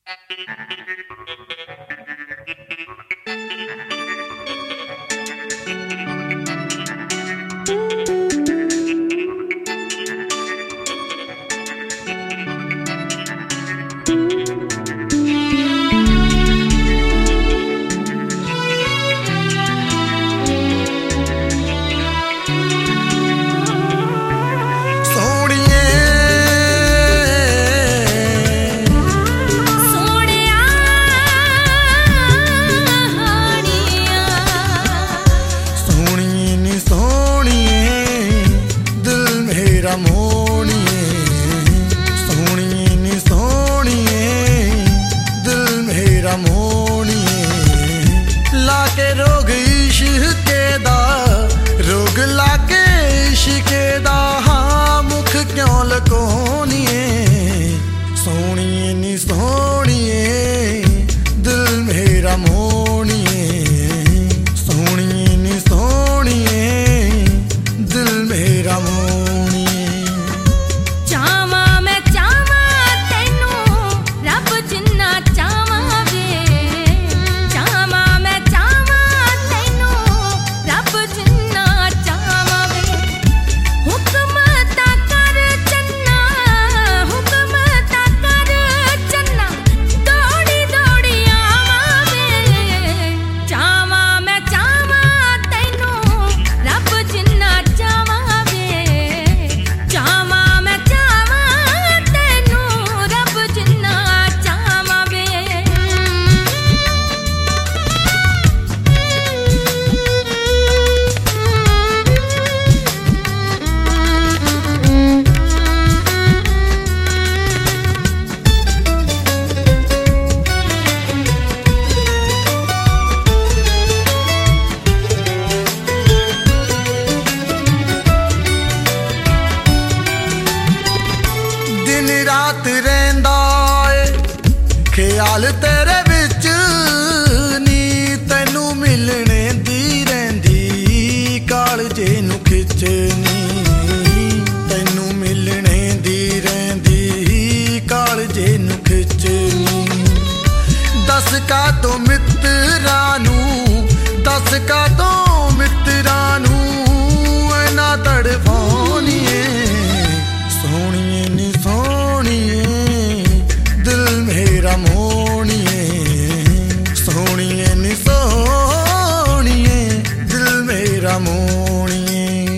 ख्याल तेरे विच नी तैनू मिलने दी रहिंदी कालजे नू खिचनी तैनू मिलने दी रहिंदी कालजे नू खिचनी दस का तो मित्रा नू दस का तो मित्रा नू इना तड़फाउणीए सोहणीए नी सोहणीए दिल मेरा मोहणीए सोहणीए नी सोहणीए दिल मेरा मोहणीए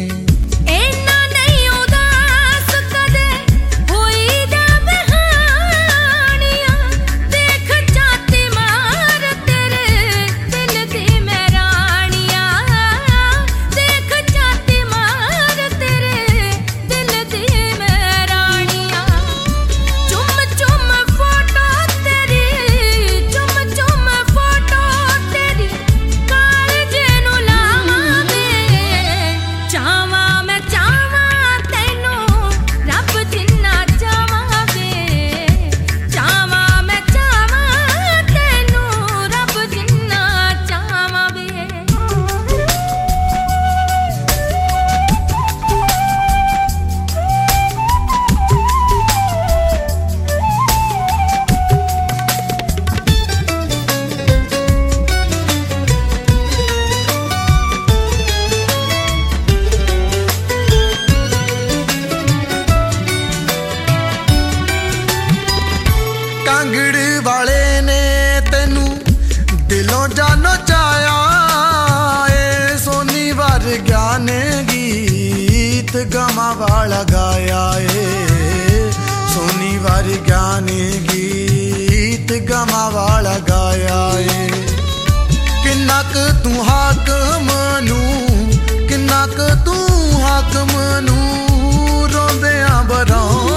कांगड़ वाले ने तेनू दिलों जानो चाया ए सोनी वर्गा ने गीत गमा वाला गाया ए सोनी वर्गा ने गीत गमा वाला गाया ए किन्ना क तू हाकम नू किन्ना क तू हाकम नू रोंदियां बरां